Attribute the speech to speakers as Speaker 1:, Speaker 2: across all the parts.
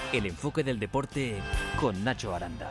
Speaker 1: El enfoque del deporte con Nacho Aranda.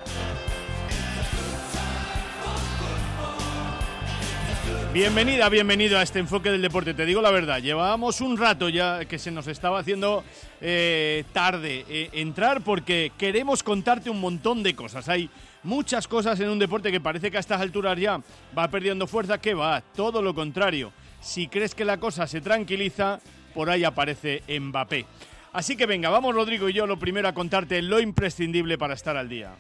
Speaker 2: Bienvenido a este enfoque del deporte. Te digo la verdad, llevábamos un rato ya que se nos estaba haciendo tarde entrar porque queremos contarte un montón de cosas. Hay muchas cosas en un deporte que parece que a estas alturas ya va perdiendo fuerza, que va, todo lo contrario. Si crees que la cosa se tranquiliza, por ahí aparece Mbappé. Así que venga, vamos Rodrigo y yo lo primero a contarte lo imprescindible para estar al día.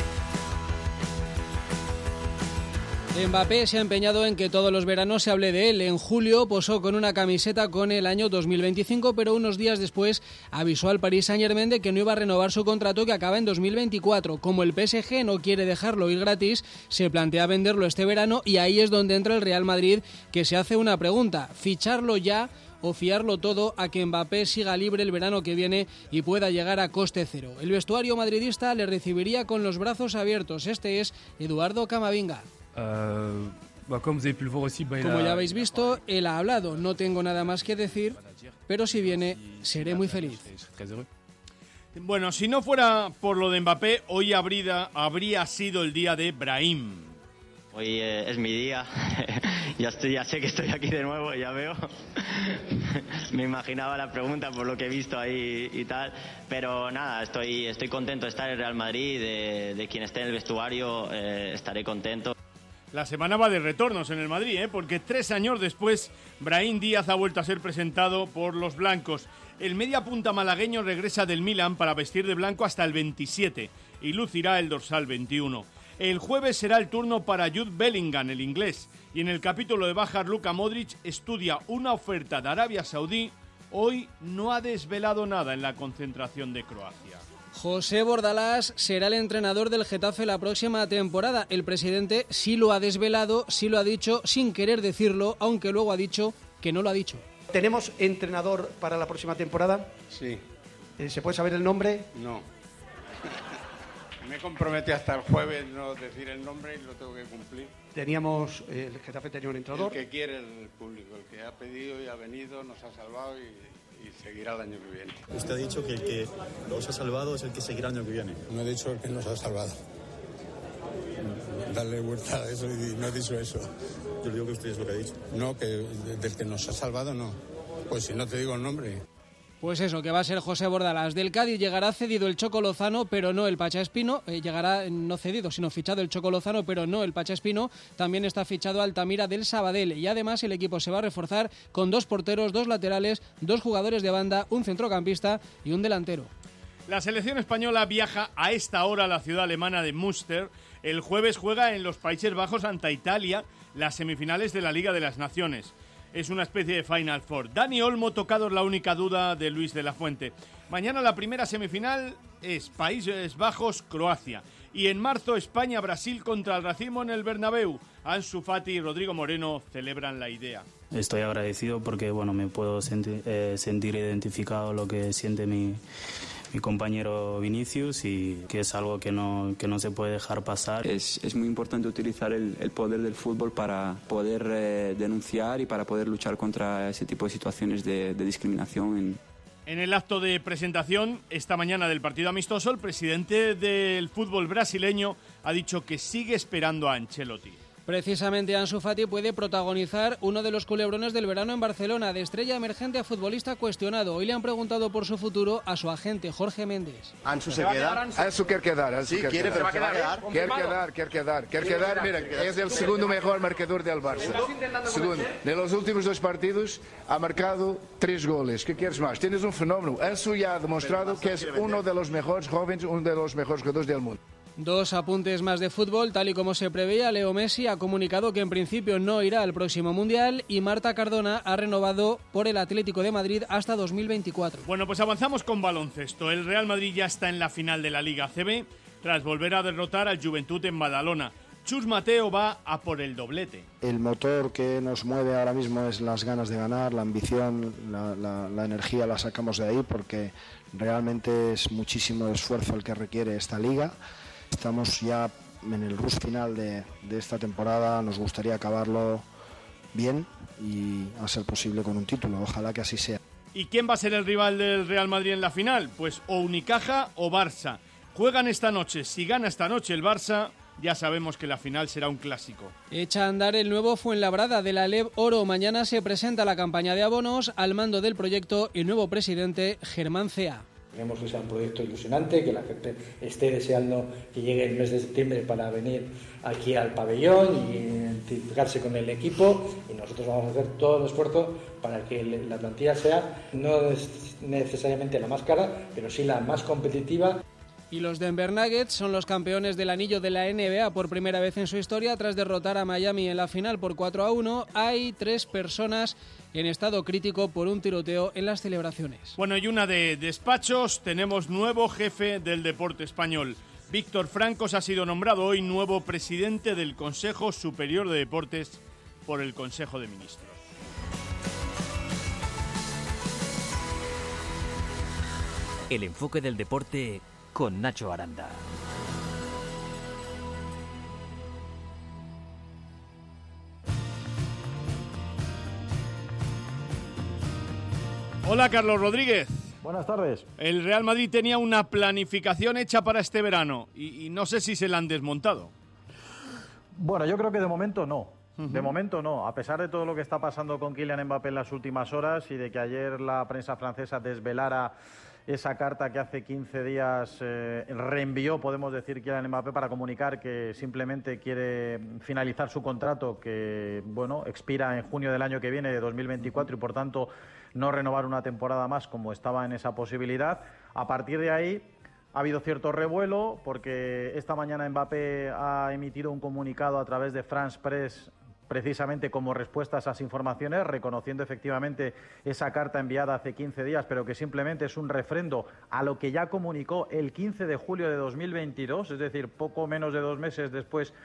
Speaker 3: Mbappé se ha empeñado en que todos los veranos se hable de él. En julio posó con una camiseta con el año 2025, pero unos días después avisó al Paris Saint-Germain de que no iba a renovar su contrato, que acaba en 2024. Como el PSG no quiere dejarlo ir gratis, se plantea venderlo este verano y ahí es donde entra el Real Madrid, que se hace una pregunta: ¿ficharlo ya o fiarlo todo a que Mbappé siga libre el verano que viene y pueda llegar a coste cero? El vestuario madridista le recibiría con los brazos abiertos. Este es Eduardo Camavinga.
Speaker 4: Como
Speaker 3: ya habéis visto, él ha hablado. No tengo nada más que decir, pero si viene, seré muy feliz.
Speaker 2: Bueno, si no fuera por lo de Mbappé, hoy habría sido el día de Brahim.
Speaker 5: Hoy es mi día. Ya sé que estoy aquí de nuevo, ya veo. Me imaginaba la pregunta por lo que he visto ahí y tal. Pero nada, estoy contento de estar en Real Madrid, de quien esté en el vestuario, estaré contento.
Speaker 2: La semana va de retornos en el Madrid, porque 3 años después, Brahim Díaz ha vuelto a ser presentado por los blancos. El mediapunta malagueño regresa del Milan para vestir de blanco hasta el 27 y lucirá el dorsal 21. El jueves será el turno para Jude Bellingham, el inglés, y en el capítulo de bajas Luka Modric estudia una oferta de Arabia Saudí. Hoy no ha desvelado nada en la concentración de Croacia.
Speaker 3: José Bordalás será el entrenador del Getafe la próxima temporada. El presidente sí lo ha desvelado, sí lo ha dicho sin querer decirlo, aunque luego ha dicho que no lo ha dicho.
Speaker 6: ¿Tenemos entrenador para la próxima temporada?
Speaker 7: Sí.
Speaker 6: ¿Se puede saber el nombre?
Speaker 7: No. Me comprometí hasta el jueves no decir el nombre y lo tengo que cumplir.
Speaker 6: El Getafe tenía un entrenador.
Speaker 7: El que quiere el público, el que ha pedido y ha venido, nos ha salvado y seguirá el año que viene.
Speaker 8: Usted ha dicho que el que nos ha salvado es el que seguirá el año que viene.
Speaker 7: No he dicho el que nos ha salvado. Darle vuelta a eso y no he dicho eso.
Speaker 8: Yo digo que usted es lo que ha dicho.
Speaker 7: No, que del que nos ha salvado no. Pues si no te digo el nombre.
Speaker 3: Pues eso, que va a ser José Bordalás. Del Cádiz llegará cedido el Choco Lozano, pero no el Pacha Espino. Llegará no cedido, sino fichado el Choco Lozano, pero no el Pacha Espino. También está fichado Altamira del Sabadell. Y además el equipo se va a reforzar con 2 porteros, 2 laterales, 2 jugadores de banda, un centrocampista y un delantero.
Speaker 2: La selección española viaja a esta hora a la ciudad alemana de Münster. El jueves juega en los Países Bajos ante Italia las semifinales de la Liga de las Naciones. Es una especie de Final Four. Dani Olmo, tocado es la única duda de Luis de la Fuente. Mañana la primera semifinal es Países Bajos-Croacia. Y en marzo España-Brasil contra el Racimo en el Bernabéu. Ansu Fati y Rodrigo Moreno celebran la idea.
Speaker 9: Estoy agradecido porque me puedo sentir identificado lo que siente mi compañero Vinicius y que es algo que no se puede dejar pasar.
Speaker 10: Es muy importante utilizar el poder del fútbol para poder denunciar y para poder luchar contra ese tipo de situaciones de discriminación.
Speaker 2: En el acto de presentación esta mañana del partido amistoso, el presidente del fútbol brasileño ha dicho que sigue esperando a Ancelotti.
Speaker 3: Precisamente Ansu Fati puede protagonizar uno de los culebrones del verano en Barcelona. De estrella emergente a futbolista cuestionado. Hoy le han preguntado por su futuro a su agente Jorge Méndez.
Speaker 11: ¿Ansu se queda? Ansu quiere quedar. Sí, quiere, pero se va a quedar. Quiere quedar. Mira, es el segundo mejor marcador del Barça. Segundo. De los últimos 2 partidos ha marcado 3 goles. ¿Qué quieres más? Tienes un fenómeno. Ansu ya ha demostrado que es uno de los mejores jóvenes, uno de los mejores jugadores del mundo.
Speaker 3: 2 apuntes más de fútbol. Tal y como se preveía, Leo Messi ha comunicado que en principio no irá al próximo Mundial y Marta Cardona ha renovado por el Atlético de Madrid hasta 2024.
Speaker 2: Bueno, pues avanzamos con baloncesto. El Real Madrid ya está en la final de la Liga ACB tras volver a derrotar al Juventud en Badalona. Chus Mateo va a por el doblete.
Speaker 12: El motor que nos mueve ahora mismo es las ganas de ganar, la ambición, la energía la sacamos de ahí porque realmente es muchísimo esfuerzo el que requiere esta liga. Estamos ya en el rush final de esta temporada, nos gustaría acabarlo bien y a ser posible con un título, ojalá que así sea.
Speaker 2: ¿Y quién va a ser el rival del Real Madrid en la final? Pues o Unicaja o Barça. Juegan esta noche. Si gana esta noche el Barça, ya sabemos que la final será un clásico.
Speaker 3: Echa a andar el nuevo Fuenlabrada de la LEB Oro. Mañana se presenta la campaña de abonos. Al mando del proyecto el nuevo presidente Germán Cea.
Speaker 13: Queremos que sea un proyecto ilusionante, que la gente esté deseando que llegue el mes de septiembre para venir aquí al pabellón y identificarse con el equipo, y nosotros vamos a hacer todo el esfuerzo para que la plantilla sea no necesariamente la más cara, pero sí la más competitiva.
Speaker 3: Y los Denver Nuggets son los campeones del anillo de la NBA por primera vez en su historia tras derrotar a Miami en la final por 4-1. Hay 3 personas en estado crítico por un tiroteo en las celebraciones.
Speaker 2: Bueno, y una de despachos, tenemos nuevo jefe del deporte español. Víctor Francos ha sido nombrado hoy nuevo presidente del Consejo Superior de Deportes por el Consejo de Ministros.
Speaker 1: El enfoque del deporte con Nacho Aranda.
Speaker 2: Hola, Carlos Rodríguez.
Speaker 14: Buenas tardes.
Speaker 2: El Real Madrid tenía una planificación hecha para este verano y no sé si se la han desmontado.
Speaker 14: Bueno, yo creo que de momento no. De momento no, a pesar de todo lo que está pasando con Kylian Mbappé en las últimas horas y de que ayer la prensa francesa desvelara esa carta que hace 15 días reenvió, podemos decir, Kylian Mbappé para comunicar que simplemente quiere finalizar su contrato, que bueno, expira en junio del año que viene, de 2024, y por tanto no renovar una temporada más como estaba en esa posibilidad. A partir de ahí ha habido cierto revuelo porque esta mañana Mbappé ha emitido un comunicado a través de France Press precisamente como respuesta a esas informaciones, reconociendo efectivamente esa carta enviada hace 15 días, pero que simplemente es un refrendo a lo que ya comunicó el 15 de julio de 2022, es decir, poco menos de 2 meses después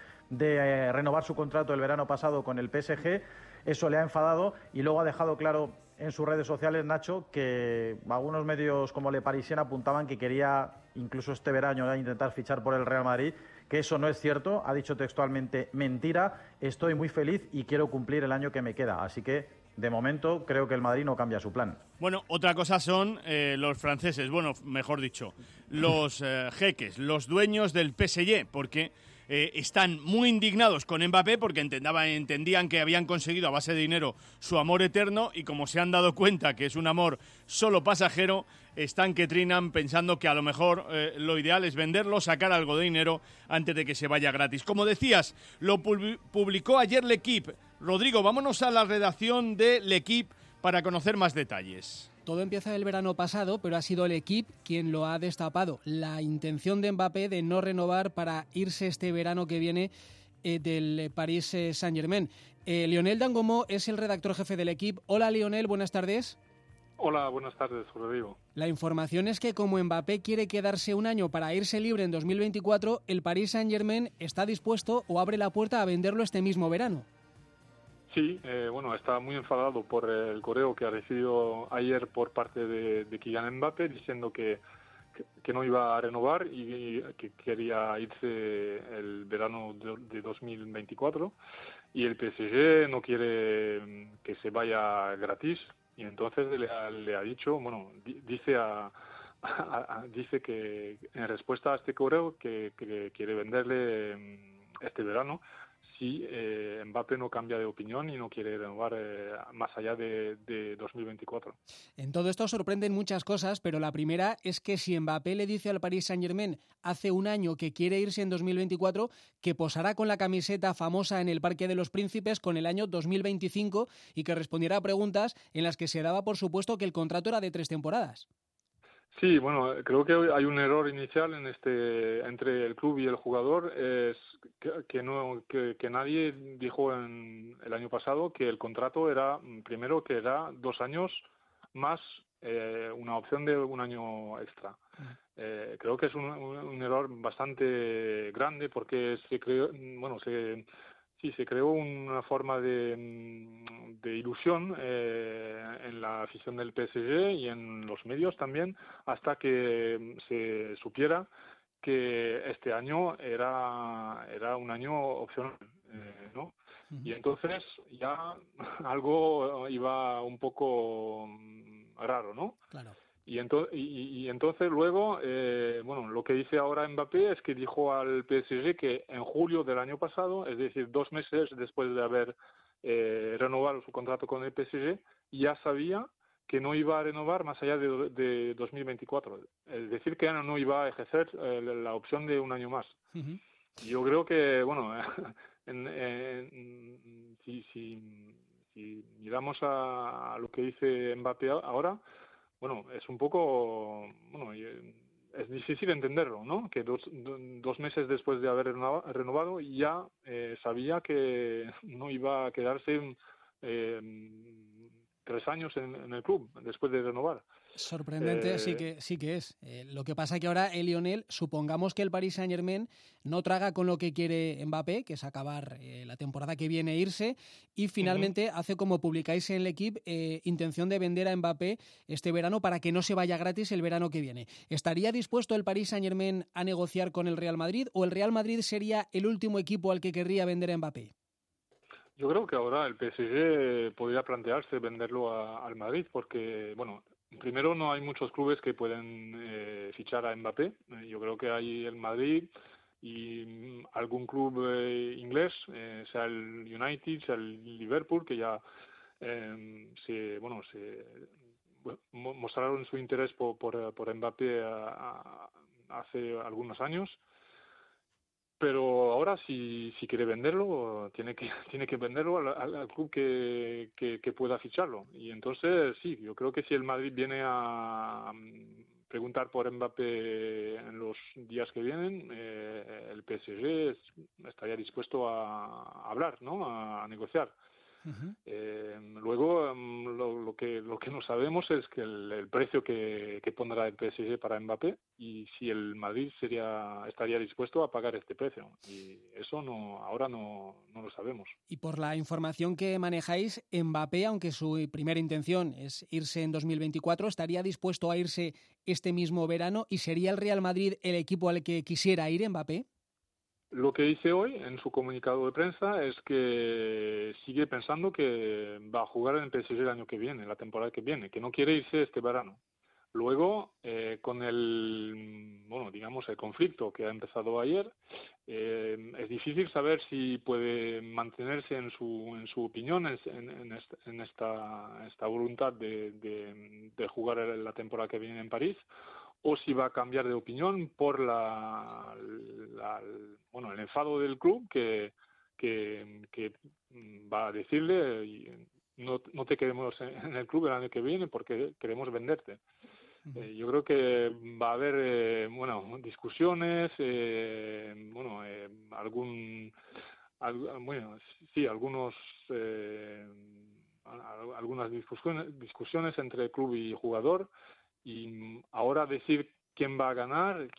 Speaker 14: de renovar su contrato el verano pasado con el PSG. Eso le ha enfadado y luego ha dejado claro en sus redes sociales, Nacho, que algunos medios como Le Parisien apuntaban que quería incluso este verano intentar fichar por el Real Madrid, que eso no es cierto. Ha dicho textualmente: mentira, estoy muy feliz y quiero cumplir el año que me queda. Así que, de momento, creo que el Madrid no cambia su plan.
Speaker 2: Bueno, otra cosa son los franceses, bueno, mejor dicho, los jeques, los dueños del PSG, porque están muy indignados con Mbappé porque entendían que habían conseguido a base de dinero su amor eterno, y como se han dado cuenta que es un amor solo pasajero, están que trinan pensando que a lo mejor lo ideal es venderlo, sacar algo de dinero antes de que se vaya gratis. Como decías, lo publicó ayer L'Équipe. Rodrigo, vámonos a la redacción de L'Équipe para conocer más detalles.
Speaker 3: Todo empieza el verano pasado, pero ha sido L'Équipe quien lo ha destapado. La intención de Mbappé de no renovar para irse este verano que viene del Paris Saint-Germain. Lionel Dangomo es el redactor jefe del L'Équipe. Hola, Lionel, buenas tardes.
Speaker 15: Hola, buenas tardes, Rodrigo.
Speaker 3: La información es que como Mbappé quiere quedarse un año para irse libre en 2024, el Paris Saint-Germain está dispuesto o abre la puerta a venderlo este mismo verano.
Speaker 15: Sí, bueno, está muy enfadado por el correo que ha recibido ayer por parte de Kylian Mbappé diciendo que no iba a renovar y que quería irse el verano de 2024, y el PSG no quiere que se vaya gratis, y entonces le ha dicho, bueno, dice que en respuesta a este correo que quiere venderle este verano si Mbappé no cambia de opinión y no quiere renovar más allá de 2024.
Speaker 3: En todo esto sorprenden muchas cosas, pero la primera es que si Mbappé le dice al Paris Saint-Germain hace un año que quiere irse en 2024, que posará con la camiseta famosa en el Parque de los Príncipes con el año 2025 y que respondiera a preguntas en las que se daba por supuesto que el contrato era de 3 temporadas.
Speaker 15: Sí, bueno, creo que hay un error inicial entre el club y el jugador, es que nadie dijo el año pasado que el contrato era, primero, que era 2 años más una opción de 1 año extra. Creo que es un error bastante grande porque se creó una forma de ilusión en la afición del PSG y en los medios también, hasta que se supiera que este año era un año opcional, ¿no? Y entonces ya algo iba un poco raro. Y entonces luego, lo que dice ahora Mbappé es que dijo al PSG que en julio del año pasado, es decir, 2 meses después de haber renovado su contrato con el PSG, ya sabía que no iba a renovar más allá de 2024. Es decir, que no iba a ejercer la opción de un año más.
Speaker 3: Uh-huh.
Speaker 15: Yo creo que, si miramos a lo que dice Mbappé ahora, es un poco, es difícil entenderlo, ¿no? Que dos meses después de haber renovado ya sabía que no iba a quedarse 3 años en el club después de renovar.
Speaker 3: Sorprendente, sí que es. Lo que pasa que ahora Lionel, supongamos que el Paris Saint-Germain no traga con lo que quiere Mbappé, que es acabar la temporada que viene, irse, y finalmente hace como publicáis en L'Équipe, intención de vender a Mbappé este verano para que no se vaya gratis el verano que viene. ¿Estaría dispuesto el Paris Saint-Germain a negociar con el Real Madrid o el Real Madrid sería el último equipo al que querría vender a Mbappé?
Speaker 15: Yo creo que ahora el PSG podría plantearse venderlo al Madrid porque, primero no hay muchos clubes que pueden fichar a Mbappé. Yo creo que hay el Madrid y algún club inglés, sea el United, sea el Liverpool, que ya mostraron su interés por Mbappé hace algunos años. Pero ahora si quiere venderlo, tiene que venderlo al club que pueda ficharlo. Y entonces sí, yo creo que si el Madrid viene a preguntar por Mbappé en los días que vienen, el PSG estaría dispuesto a hablar, ¿no? A negociar. Uh-huh. Luego lo que no sabemos es que el precio que pondrá el PSG para Mbappé y si el Madrid estaría dispuesto a pagar este precio, y eso ahora no lo sabemos.
Speaker 3: Y por la información que manejáis, Mbappé, aunque su primera intención es irse en 2024, estaría dispuesto a irse este mismo verano, y ¿sería el Real Madrid el equipo al que quisiera ir Mbappé?
Speaker 15: Lo que dice hoy en su comunicado de prensa es que sigue pensando que va a jugar en el PSG el año que viene, la temporada que viene, que no quiere irse este verano. Luego, con el conflicto que ha empezado ayer, es difícil saber si puede mantenerse en su opinión, en esta voluntad de jugar la temporada que viene en París, o si va a cambiar de opinión por el enfado del club que va a decirle no te queremos en el club el año que viene porque queremos venderte. Yo creo que va a haber discusiones, algunas discusiones entre el club y jugador. Y ahora decir quién va a ganar,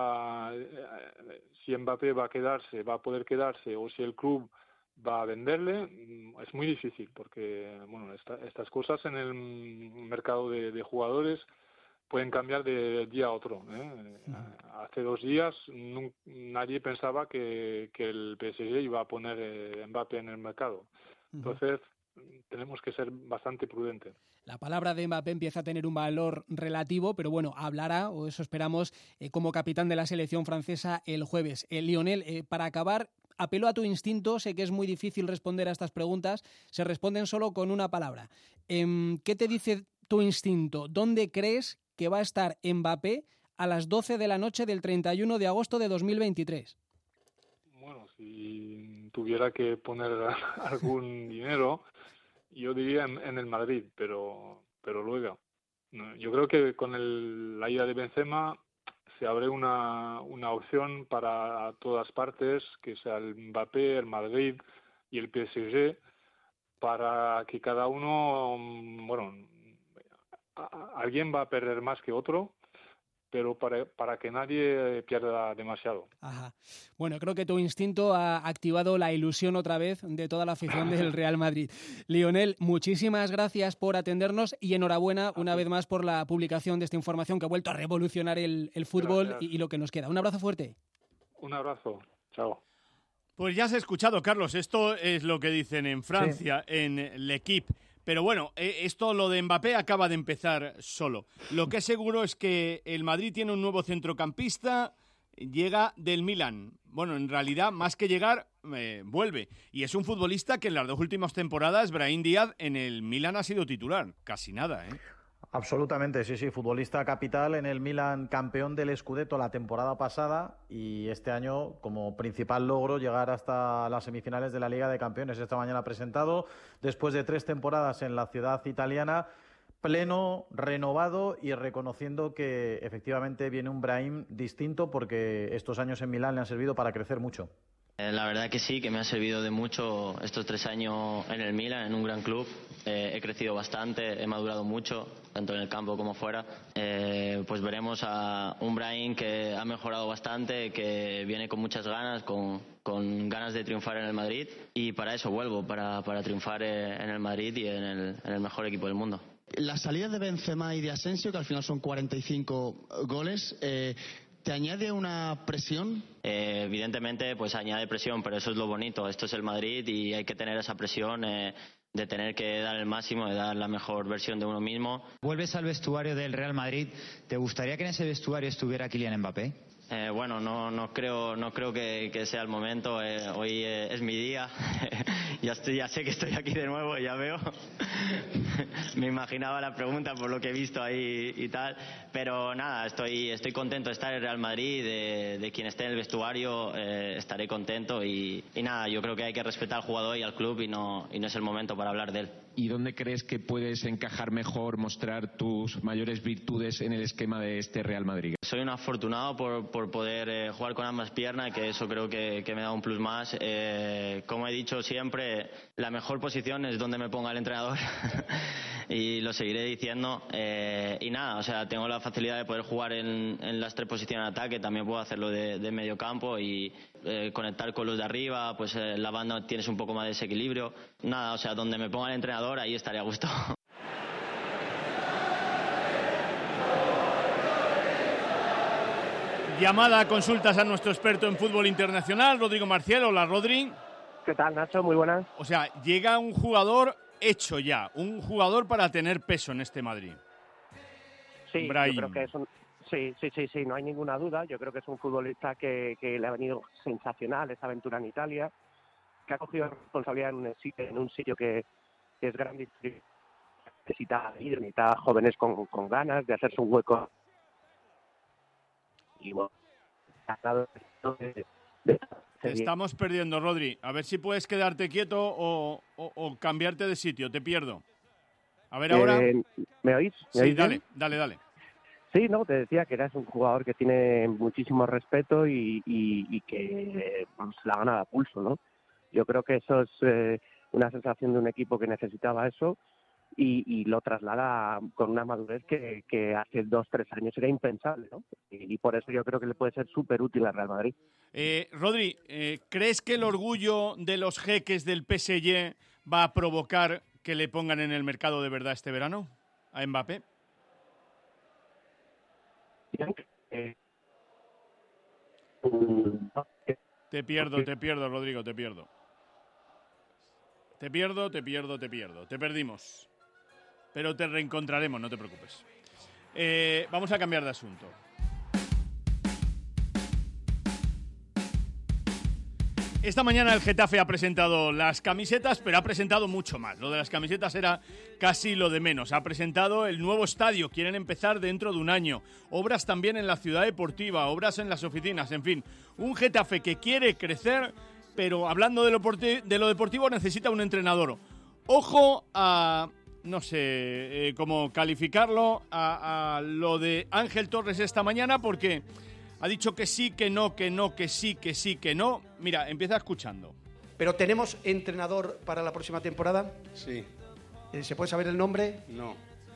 Speaker 15: si Mbappé va a poder quedarse o si el club va a venderle, es muy difícil porque estas cosas en el mercado de jugadores pueden cambiar de día a otro. Hace 2 días nadie pensaba que el PSG iba a poner Mbappé en el mercado. Entonces tenemos que ser bastante prudentes.
Speaker 3: La palabra de Mbappé empieza a tener un valor relativo, pero hablará, o eso esperamos, como capitán de la selección francesa el jueves. Lionel, para acabar, apelo a tu instinto, sé que es muy difícil responder a estas preguntas, se responden solo con una palabra. ¿Qué te dice tu instinto? ¿Dónde crees que va a estar Mbappé a las 12 de la noche del 31 de agosto de 2023?
Speaker 15: Si tuviera que poner algún dinero, yo diría en el Madrid, pero luego yo creo que con la ida de Benzema se abre una opción para todas partes, que sea el Mbappé, el Madrid y el PSG, para que cada uno, alguien va a perder más que otro, pero para que nadie pierda demasiado.
Speaker 3: Ajá. Creo que tu instinto ha activado la ilusión otra vez de toda la afición del Real Madrid. Lionel, muchísimas gracias por atendernos y enhorabuena una vez más por la publicación de esta información que ha vuelto a revolucionar el fútbol y lo que nos queda. Un abrazo fuerte.
Speaker 15: Un abrazo. Chao.
Speaker 2: Pues ya has escuchado, Carlos, esto es lo que dicen en Francia, en L'Équipe. Pero bueno, esto, lo de Mbappé, acaba de empezar solo. Lo que es seguro es que el Madrid tiene un nuevo centrocampista, llega del Milan. Bueno, en realidad, más que llegar, vuelve. Y es un futbolista que en las 2 últimas temporadas, Brahim Díaz, en el Milan ha sido titular. Casi nada, ¿eh?
Speaker 14: Absolutamente, sí, futbolista capital en el Milan, campeón del Scudetto la temporada pasada y este año como principal logro llegar hasta las semifinales de la Liga de Campeones. Esta mañana presentado, después de 3 temporadas en la ciudad italiana, pleno, renovado y reconociendo que efectivamente viene un Brahim distinto porque estos años en Milán le han servido para crecer mucho.
Speaker 5: La verdad que sí, que me ha servido de mucho estos 3 años en el Milan, en un gran club. He crecido bastante, he madurado mucho, tanto en el campo como fuera. Pues veremos a un Brahim que ha mejorado bastante, que viene con muchas ganas, con ganas de triunfar en el Madrid. Y para eso vuelvo, para triunfar en el Madrid y en el mejor equipo del mundo.
Speaker 16: La salida de Benzema y de Asensio, que al final son 45 goles, ¿te añade una presión?
Speaker 5: Evidentemente, pues añade presión, pero eso es lo bonito. Esto es el Madrid y hay que tener esa presión de tener que dar el máximo, de dar la mejor versión de uno mismo.
Speaker 17: Vuelves al vestuario del Real Madrid. ¿Te gustaría que en ese vestuario estuviera Kylian Mbappé?
Speaker 5: Bueno, no creo que sea el momento. Hoy es mi día. Ya sé que estoy aquí de nuevo, ya veo. Me imaginaba la pregunta por lo que he visto ahí y tal. Pero nada, estoy contento de estar en el Real Madrid, de quien esté en el vestuario, estaré contento. Y nada, yo creo que hay que respetar al jugador y al club y no es el momento para hablar de él.
Speaker 18: ¿Y dónde crees que puedes encajar mejor, mostrar tus mayores virtudes en el esquema de este Real Madrid?
Speaker 5: Soy un afortunado por poder jugar con ambas piernas, que eso creo que me da un plus más. Como he dicho siempre, la mejor posición es donde me ponga el entrenador y lo seguiré diciendo. Y nada, o sea, tengo la facilidad de poder jugar en las 3 posiciones de ataque, también puedo hacerlo de medio campo y conectar con los de arriba, pues la banda tienes un poco más de desequilibrio. Nada, o sea, donde me ponga el entrenador, ahí estaré a gusto.
Speaker 2: Llamada a consultas a nuestro experto en fútbol internacional, Rodrigo Marcial. Hola, Rodri.
Speaker 19: ¿Qué tal, Nacho? Muy buenas.
Speaker 2: O sea, llega un jugador hecho ya, un jugador para tener peso en este Madrid.
Speaker 19: Sí,
Speaker 2: Brahim.
Speaker 19: Yo creo que es un... Sí, no hay ninguna duda. Yo creo que es un futbolista que le ha venido sensacional esa aventura en Italia, que ha cogido responsabilidad en un sitio que es grande, necesita jóvenes con ganas de hacerse un hueco. Y bueno,
Speaker 2: te estamos perdiendo, Rodri. A ver si puedes quedarte quieto o cambiarte de sitio. Te pierdo. A ver ahora.
Speaker 19: ¿Me oís?
Speaker 2: Sí, dale.
Speaker 19: Sí, no, te decía que eres un jugador que tiene muchísimo respeto y que se la gana a pulso, ¿no? Yo creo que eso es una sensación de un equipo que necesitaba eso y lo traslada con una madurez que hace 2-3 años era impensable, ¿no? Y por eso yo creo que le puede ser súper útil al Real Madrid.
Speaker 2: Rodri, ¿crees que el orgullo de los jeques del PSG va a provocar que le pongan en el mercado de verdad este verano a Mbappé? Te pierdo, Rodrigo, te pierdo. Te perdimos. Pero te reencontraremos, no te preocupes. Vamos a cambiar de asunto. Esta mañana el Getafe ha presentado las camisetas, pero ha presentado mucho más. Lo de las camisetas era casi lo de menos. Ha presentado el nuevo estadio, quieren empezar dentro de un año. Obras también en la ciudad deportiva, obras en las oficinas, en fin. Un Getafe que quiere crecer, pero hablando de lo deportivo necesita un entrenador. Ojo a, no sé cómo calificarlo, a lo de Ángel Torres esta mañana, porque ha dicho que sí, que no, que sí. Mira, empieza escuchando.
Speaker 6: ¿Pero tenemos entrenador para la próxima temporada?
Speaker 7: Sí.
Speaker 6: ¿Se puede saber el nombre?
Speaker 7: No.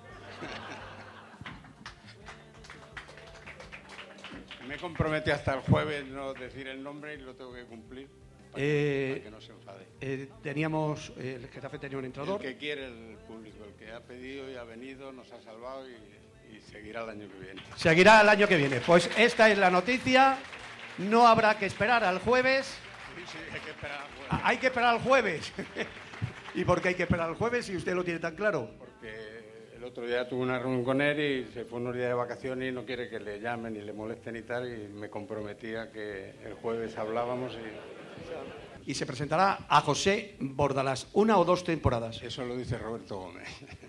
Speaker 7: Me comprometí hasta el jueves no decir el nombre y lo tengo que cumplir para que no se enfade.
Speaker 6: Teníamos, el Getafe tenía un entrenador.
Speaker 7: El que quiere el público, el que ha pedido y ha venido, nos ha salvado y seguirá el año que viene.
Speaker 6: Seguirá el año que viene. Pues esta es la noticia. No habrá que esperar al jueves.
Speaker 7: Sí, hay que esperar al jueves.
Speaker 6: Hay que esperar al jueves. ¿Y por qué hay que esperar al jueves si usted lo tiene tan claro?
Speaker 7: Porque el otro día tuve una reunión con él y se fue unos días de vacaciones y no quiere que le llamen ni le molesten y tal, y me comprometía que el jueves hablábamos
Speaker 6: y se presentará a José Bordalás 1 o 2 temporadas.
Speaker 7: Eso lo dice Roberto Gómez.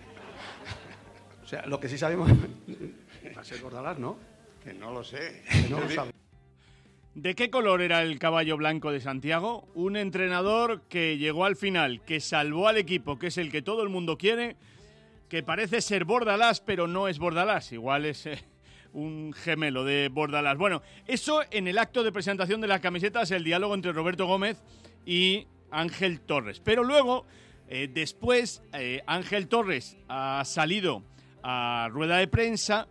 Speaker 6: O sea, lo que sí sabemos va a ser Bordalás, ¿no?
Speaker 7: Que no lo sé.
Speaker 6: Que no lo sabe.
Speaker 2: ¿De qué color era el caballo blanco de Santiago? Un entrenador que llegó al final, que salvó al equipo, que es el que todo el mundo quiere, que parece ser Bordalás, pero no es Bordalás. Igual es un gemelo de Bordalás. Bueno, eso en el acto de presentación de las camisetas, el diálogo entre Roberto Gómez y Ángel Torres. Pero luego, después, Ángel Torres ha salido a rueda de prensa,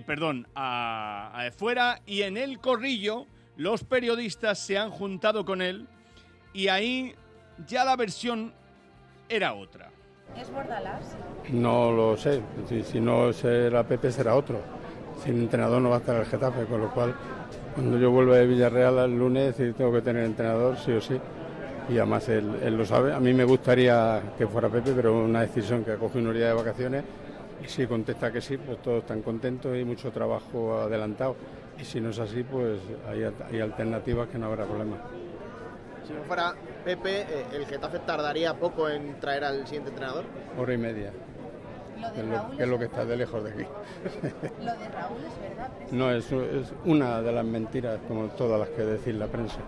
Speaker 2: fuera, y en el corrillo los periodistas se han juntado con él y ahí ya la versión era otra.
Speaker 20: ¿Es Bordalás?
Speaker 7: No lo sé. Si no será Pepe, será otro. Sin entrenador no va a estar el Getafe, con lo cual, cuando yo vuelva de Villarreal el lunes, tengo que tener entrenador, sí o sí. Y además él lo sabe. A mí me gustaría que fuera Pepe, pero una decisión que ha cogido unos días de vacaciones. Y si contesta que sí, pues todos están contentos y mucho trabajo adelantado. Y si no es así, pues hay alternativas que no habrá problema.
Speaker 21: Si no fuera Pepe, ¿el Getafe tardaría poco en traer al siguiente entrenador?
Speaker 7: Hora y media. Que es lo que está de lejos de aquí.
Speaker 20: ¿Lo de Raúl es verdad?
Speaker 7: No, es una de las mentiras, como todas las que decir la prensa.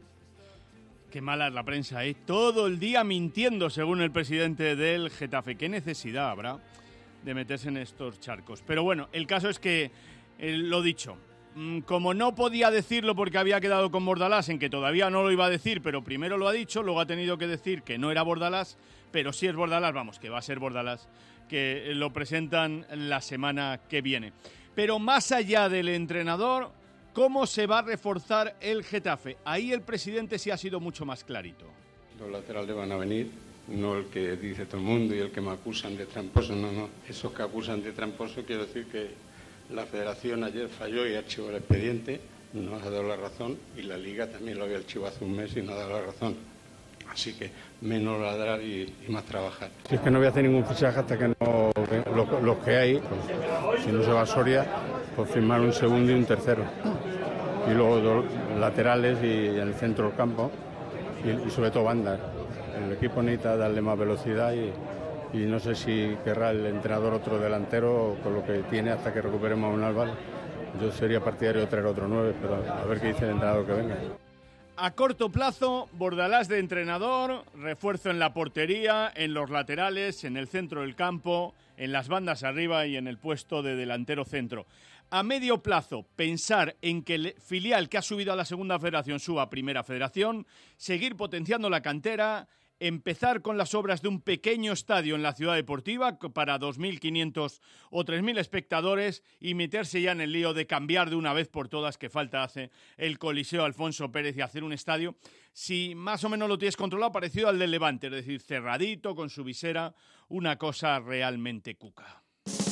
Speaker 2: Qué mala es la prensa, ¿eh? Todo el día mintiendo, según el presidente del Getafe. ¿Qué necesidad habrá de meterse en estos charcos? Pero bueno, el caso es que, lo dicho, como no podía decirlo porque había quedado con Bordalás en que todavía no lo iba a decir, pero primero lo ha dicho, luego ha tenido que decir que no era Bordalás, pero sí es Bordalás, vamos, que va a ser Bordalás, que lo presentan la semana que viene. Pero más allá del entrenador, ¿cómo se va a reforzar el Getafe? Ahí el presidente sí ha sido mucho más clarito.
Speaker 7: Los laterales van a venir, no el que dice todo el mundo y el que me acusan de tramposo, no. Esos que acusan de tramposo, quiero decir que la Federación ayer falló y archivó el expediente, no ha dado la razón, y la Liga también lo había archivado hace un mes y no ha dado la razón. Así que menos ladrar y más trabajar. Si es que no voy a hacer ningún fichaje hasta que no los que hay, pues, si no se va a Soria, pues firmar un segundo y un tercero. Y luego dos laterales y en el centro del campo y sobre todo bandas. El equipo necesita darle más velocidad y no sé si querrá el entrenador otro delantero con lo que tiene hasta que recuperemos a un Álvaro. Yo sería partidario de traer otro 9, pero a ver qué dice el entrenador que venga.
Speaker 2: A corto plazo, Bordalás de entrenador, refuerzo en la portería, en los laterales, en el centro del campo, en las bandas arriba y en el puesto de delantero centro. A medio plazo, pensar en que el filial que ha subido a la segunda federación suba a primera federación, seguir potenciando la cantera, empezar con las obras de un pequeño estadio en la ciudad deportiva para 2.500 o 3.000 espectadores y meterse ya en el lío de cambiar de una vez por todas, que falta hace el Coliseo Alfonso Pérez, y hacer un estadio, si más o menos lo tienes controlado, parecido al del Levante, es decir, cerradito, con su visera, una cosa realmente cuca.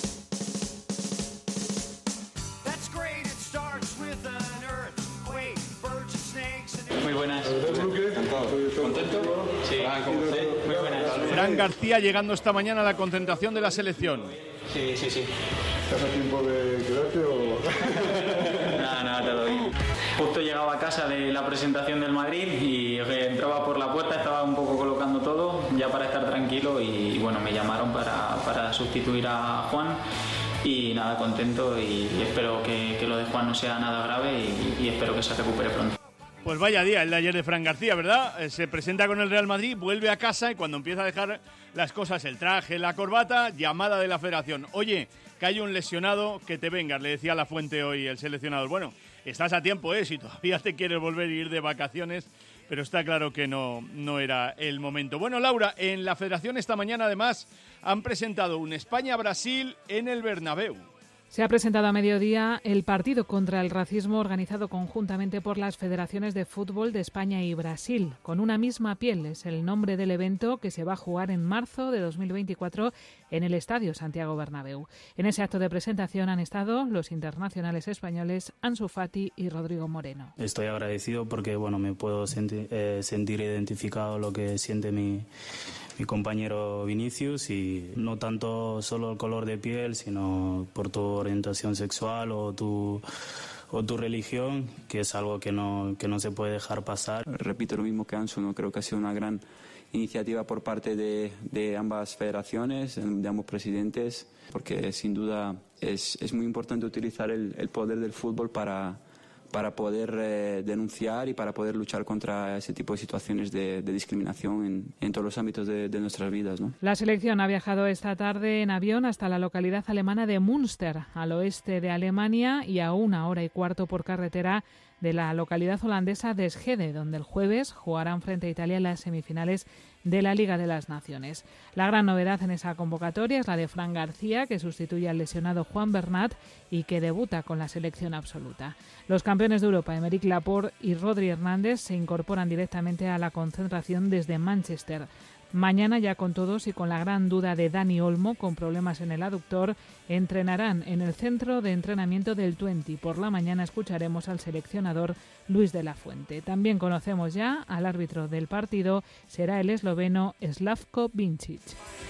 Speaker 17: Muy buenas. ¿Contento? Sí. Muy buenas.
Speaker 2: Fran García llegando esta mañana a la concentración de la selección.
Speaker 17: Sí.
Speaker 22: ¿Estás a tiempo de quedarte o...?
Speaker 17: Nada, todo bien. Justo llegaba a casa de la presentación del Madrid y entraba por la puerta, estaba un poco colocando todo ya para estar tranquilo y bueno, me llamaron para sustituir a Juan. Y nada, contento y espero que lo de Juan no sea nada grave y espero que se recupere pronto.
Speaker 2: Pues vaya día el de ayer de Fran García, ¿verdad? Se presenta con el Real Madrid, vuelve a casa y cuando empieza a dejar las cosas, el traje, la corbata, llamada de la federación. Oye, que hay un lesionado, que te vengas, le decía a La Fuente hoy el seleccionador. Bueno, estás a tiempo, si todavía te quieres volver a ir de vacaciones, pero está claro que no era el momento. Bueno, Laura, en la federación esta mañana además han presentado un España-Brasil en el Bernabéu.
Speaker 23: Se ha presentado a mediodía el partido contra el racismo organizado conjuntamente por las federaciones de fútbol de España y Brasil. Con una misma piel es el nombre del evento que se va a jugar en marzo de 2024 en el Estadio Santiago Bernabéu. En ese acto de presentación han estado los internacionales españoles Ansu Fati y Rodrigo Moreno.
Speaker 9: Estoy agradecido porque me puedo sentir identificado lo que siente mi compañero Vinicius, y no tanto solo el color de piel, sino por tu orientación sexual o tu religión, que es algo que no se puede dejar pasar.
Speaker 4: Repito lo mismo que Ansu, ¿no? Creo que ha sido una gran iniciativa por parte de ambas federaciones, de ambos presidentes, porque sin duda es muy importante utilizar el poder del fútbol para poder denunciar y para poder luchar contra ese tipo de situaciones de discriminación en todos los ámbitos de nuestras vidas, ¿no?
Speaker 23: La selección ha viajado esta tarde en avión hasta la localidad alemana de Münster, al oeste de Alemania, y a 1 hora y cuarto por carretera de la localidad holandesa de Schede, donde el jueves jugarán frente a Italia en las semifinales de la Liga de las Naciones. La gran novedad en esa convocatoria es la de Fran García, que sustituye al lesionado Juan Bernat y que debuta con la selección absoluta. Los campeones de Europa, Aymeric Laporte y Rodri Hernández, se incorporan directamente a la concentración desde Manchester. Mañana, ya con todos y con la gran duda de Dani Olmo, con problemas en el aductor, entrenarán en el centro de entrenamiento del Twente. Por la mañana escucharemos al seleccionador Luis de la Fuente. También conocemos ya al árbitro del partido, será el esloveno Slavko Vincic.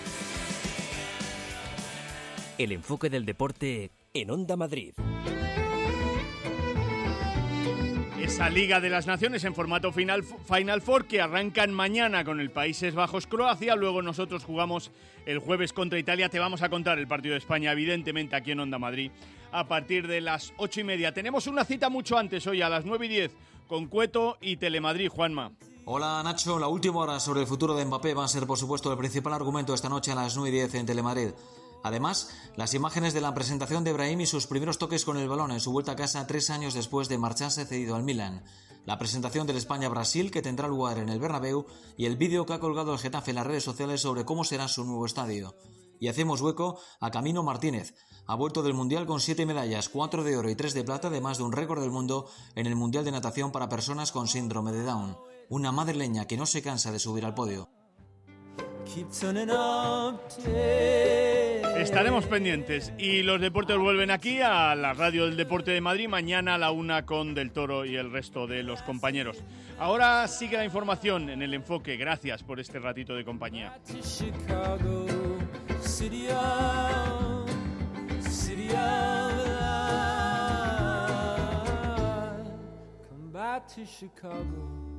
Speaker 1: El enfoque del deporte en Onda Madrid.
Speaker 2: Esa Liga de las Naciones en formato Final Four que arrancan mañana con el Países Bajos-Croacia. Luego nosotros jugamos el jueves contra Italia. Te vamos a contar el partido de España, evidentemente, aquí en Onda Madrid, a partir de las 8:30. Tenemos una cita mucho antes, hoy a las 9:10, con Cueto y Telemadrid. Juanma.
Speaker 8: Hola Nacho, la última hora sobre el futuro de Mbappé va a ser, por supuesto, el principal argumento esta noche a las 9:10 en Telemadrid. Además, las imágenes de la presentación de Brahim y sus primeros toques con el balón en su vuelta a casa 3 años después de marcharse cedido al Milan. La presentación del España-Brasil, que tendrá lugar en el Bernabéu, y el vídeo que ha colgado el Getafe en las redes sociales sobre cómo será su nuevo estadio. Y hacemos hueco a Camino Martínez. Ha vuelto del Mundial con 7 medallas, 4 de oro y 3 de plata, además de un récord del mundo en el Mundial de Natación para personas con síndrome de Down. Una madrileña que no se cansa de subir al podio.
Speaker 2: Estaremos pendientes y los deportes vuelven aquí a la Radio del Deporte de Madrid mañana a la 1 con Del Toro y el resto de los compañeros. Ahora sigue la información en el enfoque. Gracias por este ratito de compañía.
Speaker 10: Come back to Chicago.